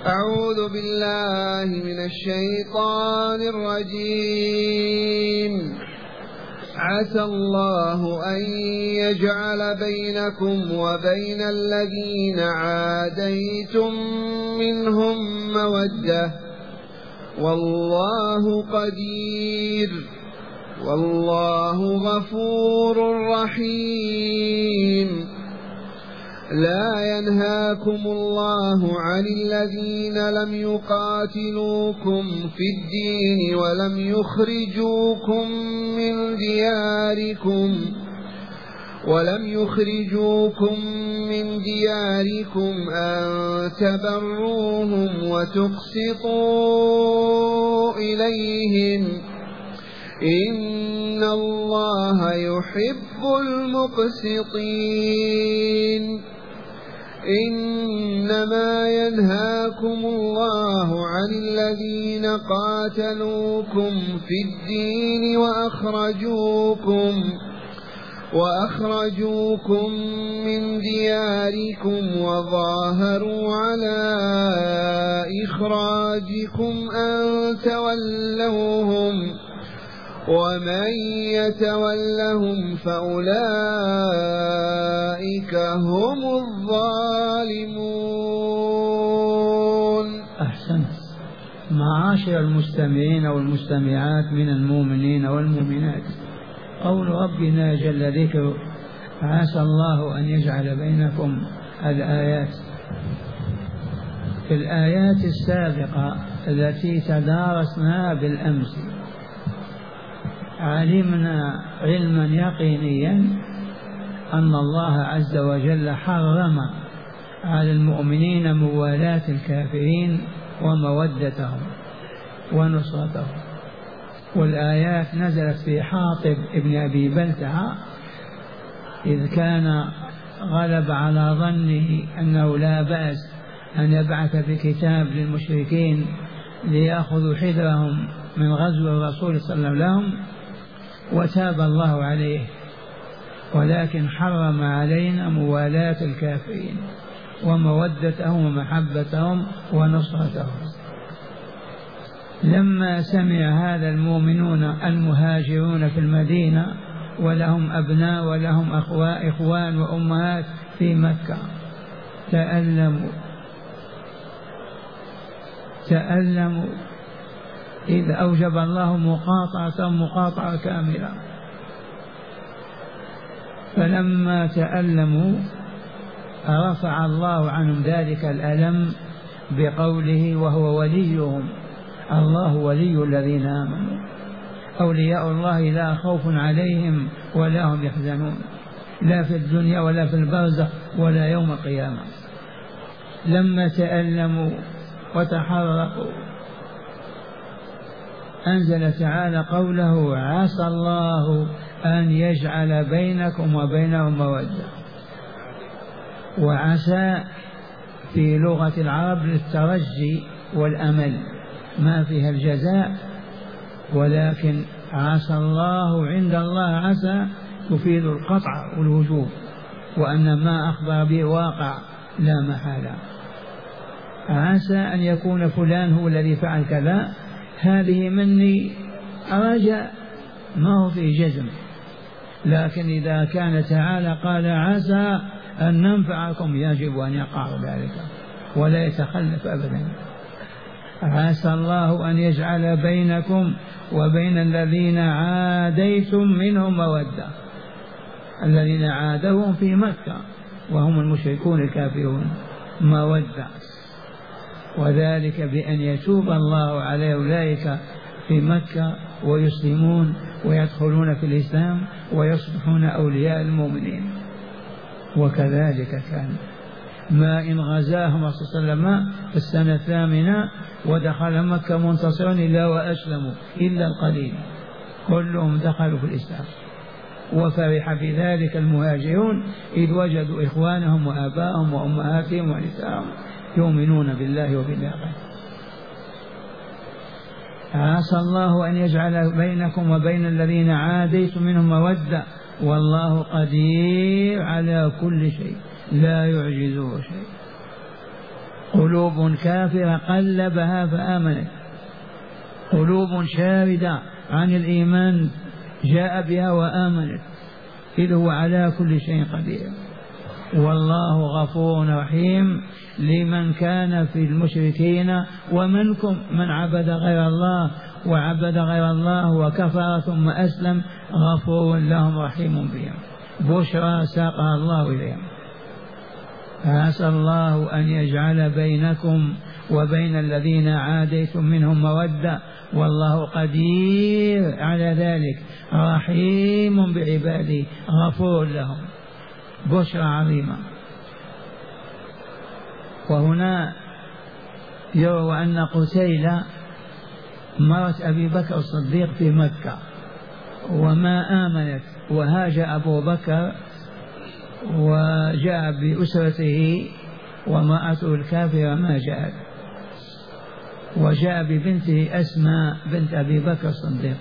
أعوذ بالله من الشيطان الرجيم. عسى الله أن يجعل بينكم وبين الذين عاديتم منهم مودة، والله قدير، والله غفور رحيم. لا ينهاكم الله عن الذين لم يقاتلوكم في الدين ولم يخرجوكم من دياركم أن تبروهم وتقسطوا إليهم، إن الله يحب المقسطين. إنما ينهاكم الله عن الذين قاتلوكم في الدين وأخرجوكم من دياركم وظاهروا على إخراجكم أن تولوهم، ومن يتولهم فأولئك هم الظالمون. أحسنت. معاشر المستمعين والمستمعات من المؤمنين والمؤمنات، قول ربنا جل ذكره: عسى الله أن يجعل بينكم الآيات. في الآيات السابقة التي تدارسناها بالأمس علمنا علما يقينيا أن الله عز وجل حرم على المؤمنين موالاة الكافرين ومودتهم ونصرتهم، والآيات نزلت في حاطب ابن أبي بلتعة إذ كان غلب على ظنه أنه لا بأس أن يبعث بكتاب للمشركين ليأخذوا حذرهم من غزو الرسول صلى الله عليه وسلم لهم، وتاب الله عليه، ولكن حرم علينا موالاة الكافرين ومودتهم ومحبتهم ونصرتهم. لما سمع هذا المؤمنون المهاجرون في المدينة ولهم أبناء ولهم إخوان وأمهات في مكة تألموا إذ أوجب الله مقاطعة كاملة. فلما تألموا رفع الله عنهم ذلك الألم بقوله: وهو وليهم. الله ولي الذين آمنوا، أولياء الله لا خوف عليهم ولا هم يحزنون، لا في الدنيا ولا في البرزخ ولا يوم القيامة. لما تألموا وتحرقوا أنزل تعالى قوله: عسى الله أن يجعل بينكم وبينهم مودة. وعسى في لغة العرب للترجي والأمل، ما فيها الجزاء، ولكن عسى الله عند الله عسى تفيد القطع والوجوب، وأن ما أخبر به واقع لا محالة. عسى أن يكون فلان هو الذي فعل كذا، هذه مني رجاء ما هو في جزم، لكن إذا كان تعالى قال عسى أن ننفعكم يجب أن يقع ذلك ولا يتخلف أبدا. عسى الله أن يجعل بينكم وبين الذين عاديتم منهم مودة، الذين عادوهم في مكة وهم المشركون الكافرون، مودة، وذلك بأن يتوب الله على أولئك في مكة ويسلمون ويدخلون في الإسلام ويصبحون أولياء المؤمنين. وكذلك كان، ما إن غزاهم صلى الله عليه وسلم في السنة 8 ودخل مكة منتصرا إلا وأسلموا إلا القليل، كلهم دخلوا في الإسلام. وفرح بذلك المهاجرون إذ وجدوا إخوانهم وآباءهم وأمهاتهم ونساءهم يؤمنون بالله وبالآخرة. عسى الله أن يجعل بينكم وبين الذين عاديتم منهم مودة، والله قدير على كل شيء لا يعجزه شيء. قلوب كافرة قلبها فآمنت، قلوب شاردة عن الإيمان جاء بها وآمنت، إذ هو على كل شيء قدير. والله غفور رحيم لمن كان في المشركين ومنكم من عبد غير الله وعبد غير الله وكفر ثم أسلم، غفور لهم رحيم بهم. بشرى ساقها الله إليهم. عسى الله أن يجعل بينكم وبين الذين عاديتم منهم مودة، والله قدير على ذلك رحيم بعباده غفور لهم. بشرى عظيمة. وهنا يروى أن قتيلة مرت أبي بكر الصديق في مكة وما آمنت، وهاج أبو بكر وجاء بأسرته وامرأته الكافرة ما جاءت، وجاء ببنته أسماء بنت أبي بكر الصديق،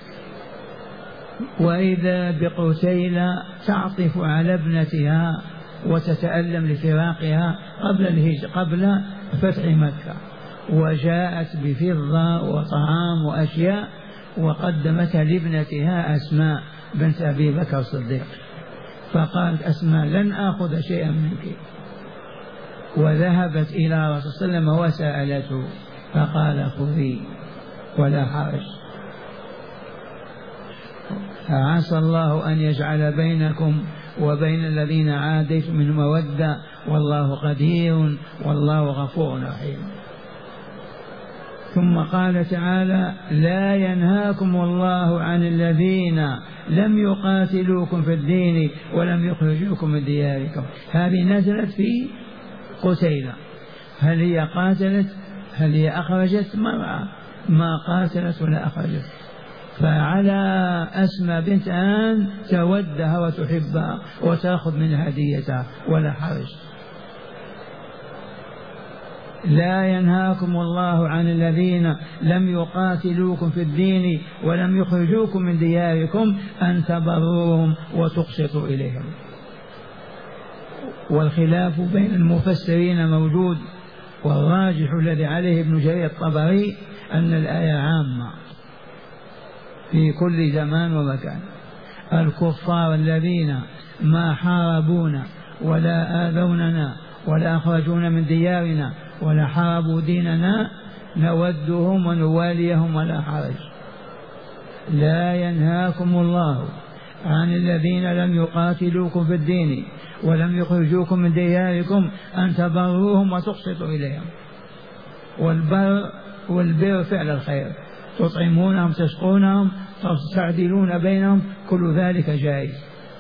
وإذا بقتيلة تعطف على ابنتها وتتألم لفراقها قبل فتح مكة، وجاءت بفضة وطعام وأشياء وقدمتها لابنتها أسماء بنت أبي بكر الصديق، فقالت أسماء لن آخذ شيئا منك، وذهبت إلى رسول الله صلى الله عليه وسلم وسألته فقال خذي ولا حرج. عسى الله أن يجعل بينكم وبين الذين عاديتم من مودة، والله قدير والله غفور رحيم. ثم قال تعالى: لا ينهاكم الله عن الذين لم يقاتلوكم في الدين ولم يخرجوكم من دياركم. هذه نزلت في قتيلة. هل هي قاتلت؟ هل هي أخرجت؟ ما قاتلت ولا أخرجت. فعلى أسماء بنت أن تودها وتحبها وتأخذ من هديتها ولا حرج. لا ينهاكم الله عن الذين لم يقاتلوكم في الدين ولم يخرجوكم من دياركم أن تبروهم وتقسطوا إليهم. والخلاف بين المفسرين موجود، والراجح الذي عليه ابن جرير الطبري أن الآية عامة في كل زمان ومكان. الكفار الذين ما حاربونا ولا آذوننا ولا أخرجونا من ديارنا ولا حاربوا ديننا نودهم ونواليهم ولا حرج. لا ينهاكم الله عن الذين لم يقاتلوكم في الدين ولم يخرجوكم من دياركم أن تبروهم وتقسطوا إليهم. والبر فعل الخير، تطعمونهم تسقونهم تعدلون بينهم، كل ذلك جائز.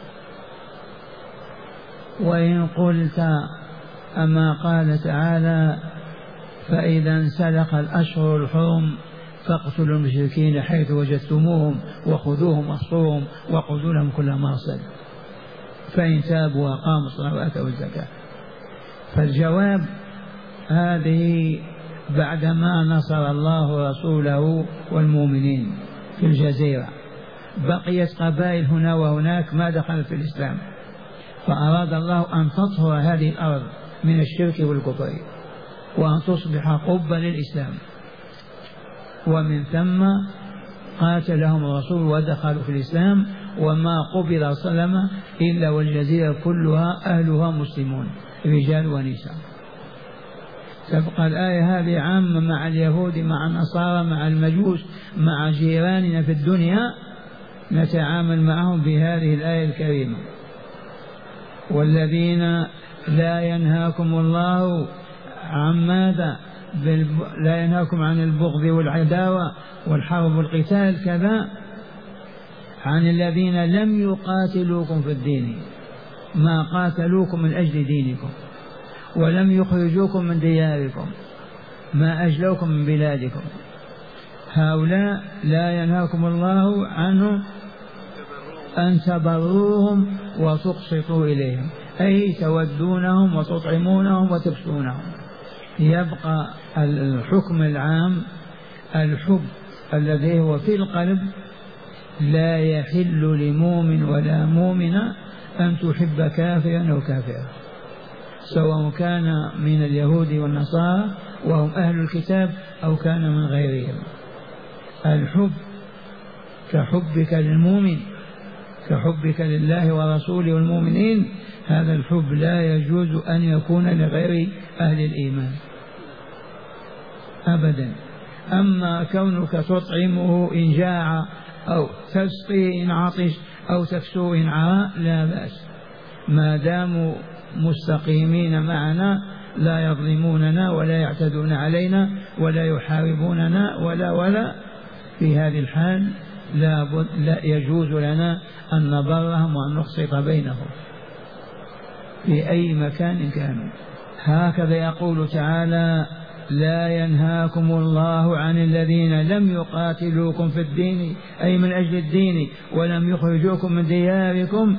وإن قلت أما قال تعالى: فإذا انسلخ الأشهر الحرم فاقتلوا المشركين حيث وجدتموهم وخذوهم واحصروهم وخذوا لهم كل مرصد فإن تابوا وأقاموا الصلاة وآتوا الزكاة. فالجواب: هذه بعدما نصر الله رسوله والمؤمنين في الجزيرة، بقيت قبائل هنا وهناك ما دخلت في الإسلام، فأراد الله أن تطهر هذه الأرض من الشرك والكفر وأن تصبح قبة للإسلام، ومن ثم قاتلهم الرسول ودخلوا في الإسلام، وما قبل صلما إلا والجزيرة كلها أهلها مسلمون رجال ونساء. تبقى الآية هذه عامة مع اليهود مع النصارى مع المجوس مع جيراننا في الدنيا، نتعامل معهم بهذه الآية الكريمة. والذين لا ينهاكم الله عن ماذا؟ لا ينهاكم عن البغض والعداوة والحرب والقتال، كذا عن الذين لم يقاتلوكم في الدين، ما قاتلوكم من أجل دينكم، ولم يخرجوكم من دياركم، ما أجلوكم من بلادكم. هؤلاء لا ينهاكم الله عنهم أن تبروهم وتقسطوا إليهم، أي تودونهم وتطعمونهم وتكسونهم. يبقى الحكم العام الحب الذي هو في القلب. لا يحل لمؤمن ولا مؤمنة أن تحب كافرا أو كافرة، سواء كان من اليهود والنصارى وهم أهل الكتاب أو كان من غيرهم. الحب كحبك للمؤمن، كحبك لله ورسوله والمؤمنين، هذا الحب لا يجوز أن يكون لغير أهل الإيمان أبدا. أما كونك تطعمه إن جاع أو تسقيه إن عطش أو تكسوه إن عراء لا بأس، ما داموا مستقيمين معنا لا يظلموننا ولا يعتدون علينا ولا يحاربوننا ولا في هذه الحال لا يجوز لنا أن نبرهم وأن نقسط بينهم في أي مكان كانوا. هكذا يقول تعالى: لا ينهاكم الله عن الذين لم يقاتلوكم في الدين، أي من أجل الدين، ولم يخرجوكم من دياركم،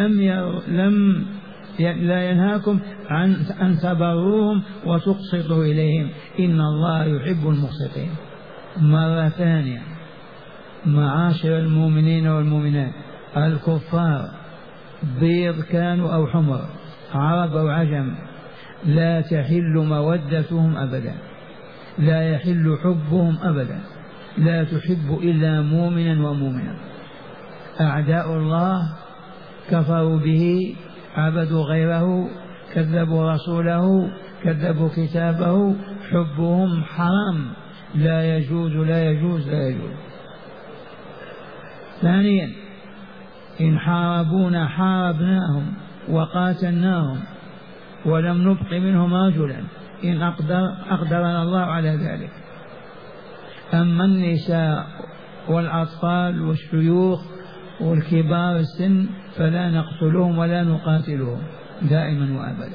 لا ينهاكم عن أن تبروهم وتقسطوا إليهم، إن الله يحب المقسطين. مرة ثانية، معاشر المؤمنين والمؤمنات، الكفار بيض كانوا أو حمر، عرب أو عجم، لا تحل مودتهم أبدا، لا يحل حبهم أبدا، لا تحب إلا مؤمنا ومؤمنا. أعداء الله كفروا به، عبدوا غيره، كذبوا رسوله، كذبوا كتابه، حبهم حرام، لا يجوز لا يجوز لا يجوز. ثانيا، إن حاربونا حاربناهم وقاتلناهم ولم نبق منهم رجلا إن أقدرنا الله على ذلك. أما النساء والأطفال والشيوخ والكبار السن فلا نقتلهم ولا نقاتلهم دائما وأبدا.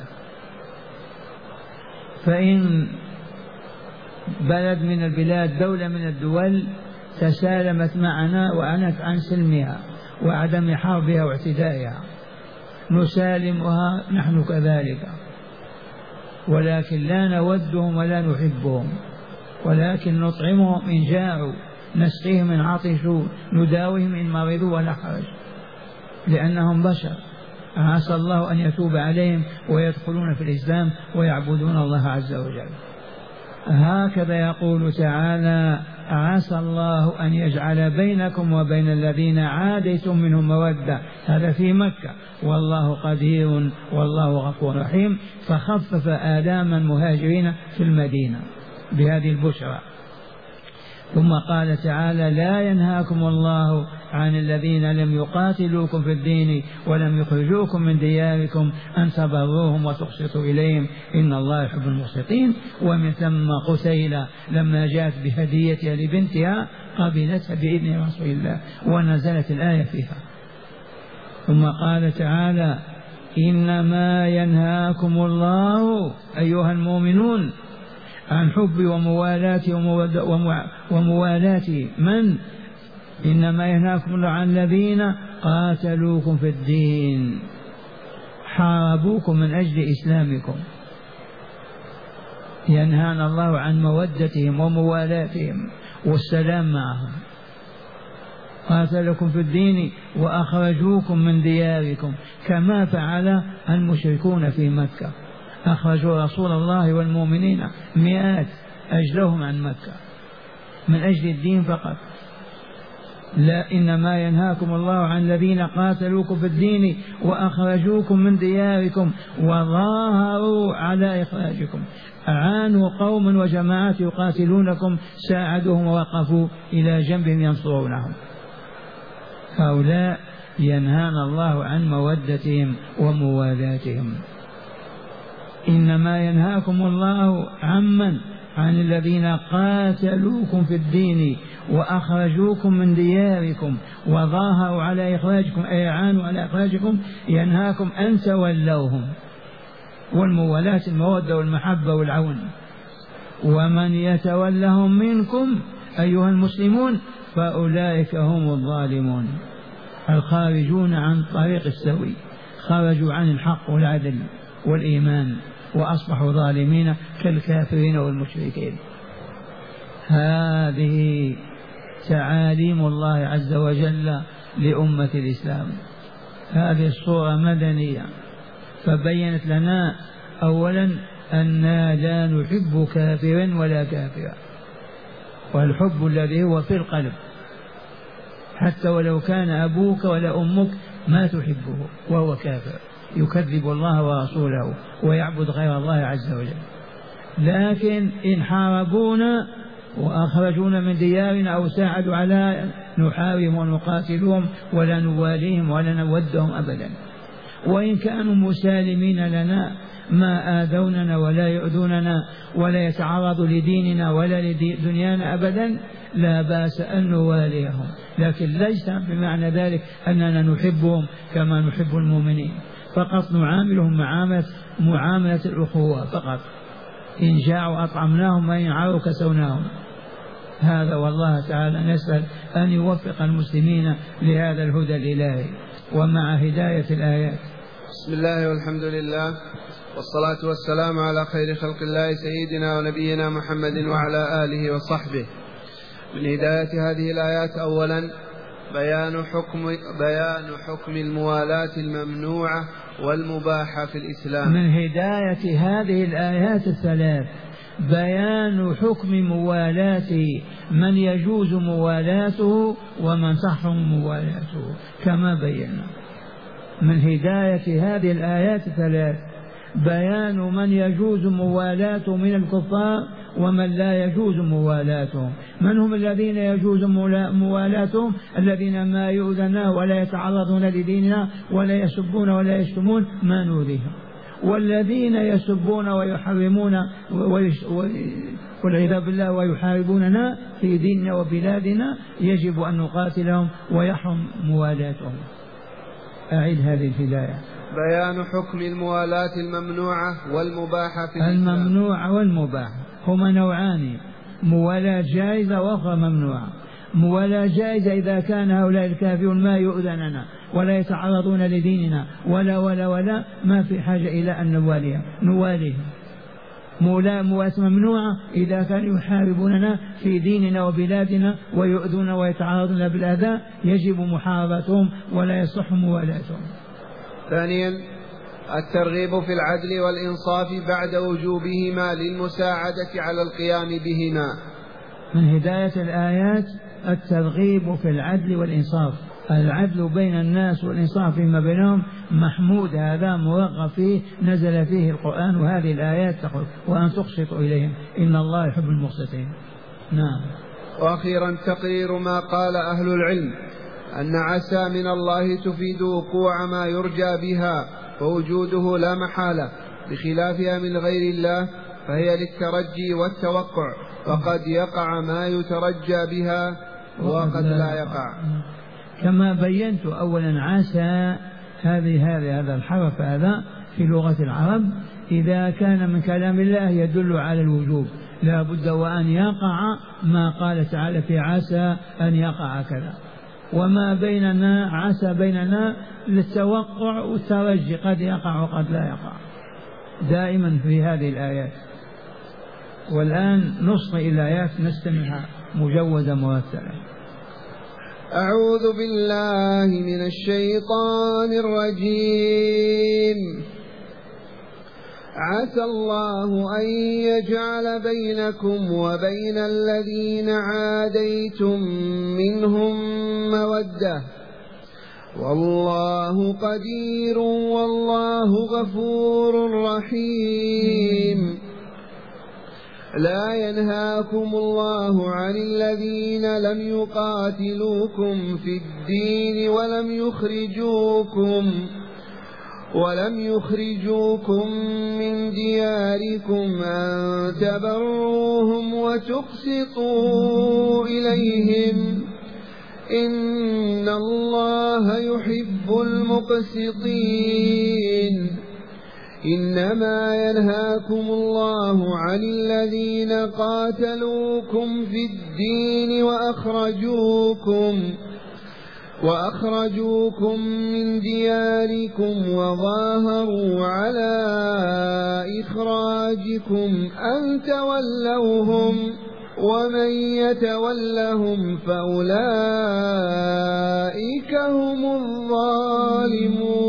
فإن بلد من البلاد، دولة من الدول تسالمت معنا وأنت عن سلمها وعدم حربها واعتدائها، نسالمها نحن كذلك، ولكن لا نودهم ولا نحبهم، ولكن نطعمهم إن جاعوا، نسقيهم إن عطشوا، نداويهم إن مرضوا ولا حرج، لأنهم بشر، عسى الله أن يتوب عليهم ويدخلون في الإسلام ويعبدون الله عز وجل. هكذا يقول تعالى: عسى الله أن يجعل بينكم وبين الذين عاديتم منهم مودة، هذا في مكة، والله قدير والله غفور رحيم. فخفف آلام المهاجرين في المدينة بهذه البشرى. ثم قال تعالى: لا ينهاكم الله عن الذين لم يقاتلوكم في الدين ولم يخرجوكم من دياركم أن تبروهم وتقسطوا إليهم إن الله يحب المقسطين. ومن ثم قتيلة لما جاءت بهديتها لبنتها قبلتها بإذن رسول الله ونزلت الآية فيها. ثم قال تعالى: إنما ينهاكم الله أيها المؤمنون عن حب وموالاة من؟ إنما ينهاكم الله عن الذين قاتلوكم في الدين، حاربوكم من أجل إسلامكم. ينهانا الله عن مودتهم وموالاتهم والسلام معهم. قاتلكم في الدين وأخرجوكم من دياركم، كما فعل المشركون في مكة، أخرجوا رسول الله والمؤمنين مئات، أجلهم عن مكة من أجل الدين فقط. لا، إنما ينهاكم الله عن الذين قاتلوكم في الدين وأخرجوكم من دياركم وظاهروا على إخراجكم، أعانوا قوم وجماعات يقاتلونكم، ساعدوهم ووقفوا إلى جنبهم ينصرونهم. هؤلاء ينهانا الله عن مودتهم وموالاتهم. إنما ينهاكم الله عن الذين قاتلوكم في الدين وأخرجوكم من دياركم وظاهروا على إخراجكم، أي أعانوا على إخراجكم. ينهاكم أن تولوهم، والموالاة المودة والمحبة والعون. ومن يتولهم منكم أيها المسلمون فأولئك هم الظالمون، الخارجون عن طريق السوي، خرجوا عن الحق والعدل والإيمان وأصبحوا ظالمين كالكافرين والمشركين. هذه تعاليم الله عز وجل لأمة الإسلام. هذه الصورة مدنية، فبينت لنا أولا أننا لا نحب كافرا ولا كافرا، والحب الذي هو في القلب، حتى ولو كان أبوك ولا أمك ما تحبه وهو كافر يكذب الله ورسوله ويعبد غير الله عز وجل. لكن إن حاربونا وأخرجونا من ديارنا أو ساعدوا على نحاربهم ونقاتلهم ولا نواليهم ولا نودهم أبدا، وإن كانوا مسالمين لنا ما آذوننا ولا يؤذوننا ولا يتعرضوا لديننا ولا لدنيانا أبدا لا بأس أن نواليهم، لكن ليس بمعنى ذلك أننا نحبهم كما نحب المؤمنين، فقط نعاملهم معاملة الأخوة فقط، إن جاعوا أطعمناهم وإن عاروا كسوناهم. هذا والله تعالى نسأل أن يوفق المسلمين لهذا الهدى الإلهي ومع هداية الآيات. بسم الله والحمد لله والصلاة والسلام على خير خلق الله سيدنا ونبينا محمد وعلى آله وصحبه. من هداية هذه الآيات أولا بيان حكم الموالاة الممنوعة والمباحة في الإسلام. من هداية هذه الآيات الثلاث بيان حكم موالاة من يجوز موالاته ومن تحرم موالاته كما بينا. من هداية هذه الآيات الثلاث بيان من يجوز موالاته من الكفار ومن لا يجوز موالاتهم. من هم الذين يجوز موالاتهم؟ الذين ما يؤذنا ولا يتعرضون لديننا ولا يسبون ولا يشتمون ما نؤذيهم، والذين يسبون ويحرمون والعياذ بالله ويحاربوننا في ديننا وبلادنا يجب أن نقاتلهم ويحرم موالاتهم. أعيد هذه الهداية. بيان حكم الموالاة الممنوعة والمباحة في الإسلام. الممنوعة والمباحة هما نوعان، موالاة جائزة وأخرى ممنوعة. موالاة جائزة إذا كان هؤلاء الكافرون ما يؤذننا ولا يتعرضون لديننا ولا ما في حاجة إلى أن نواليهم. موالاة ممنوعة إذا كانوا يحاربوننا في ديننا وبلادنا ويؤذون ويتعرضون بالأذى يجب محاربتهم ولا يصح موالاتهم. ثانيا الترغيب في العدل والإنصاف بعد وجوبهما للمساعدة على القيام بهما. من هداية الآيات الترغيب في العدل والإنصاف، العدل بين الناس والإنصاف فيما بينهم محمود، هذا مرغب فيه، نزل فيه القرآن، وهذه الآيات تقول وأن تقسطوا إليهم إن الله يحب المقسطين. نعم. وأخيرا تقرير ما قال أهل العلم أن عسى من الله تفيد وقوع ما يرجى بها فوجوده لا محالة، بخلافها من غير الله فهي للترجي والتوقع، وقد يقع ما يترجى بها وقد لا يقع. كما بينت أولا عسى هذا الحرف هذا في لغة العرب إذا كان من كلام الله يدل على الوجوب، لا بد وأن يقع ما قال تعالى في عسى أن يقع كذا. وما بيننا عسى بيننا للتوقع والترجي، قد يقع وقد لا يقع دائما في هذه الآيات. والآن نصغي إلى آيات نستمعها مجودة مرتبة. أعوذ بالله من الشيطان الرجيم. عسى الله أن يجعل بينكم وبين الذين عاديتم منهم مودة والله قدير والله غفور رحيم. لا ينهاكم الله عن الذين لم يقاتلوكم في الدين ولم يخرجوكم من دياركم أن تبروهم وتقسطوا إليهم إن الله يحب المقسطين. إنما ينهاكم الله عن الذين قاتلوكم في الدين وأخرجوكم من دياركم وظاهروا على إخراجكم أن تولوهم ومن يتولهم فأولئك هم الظالمون.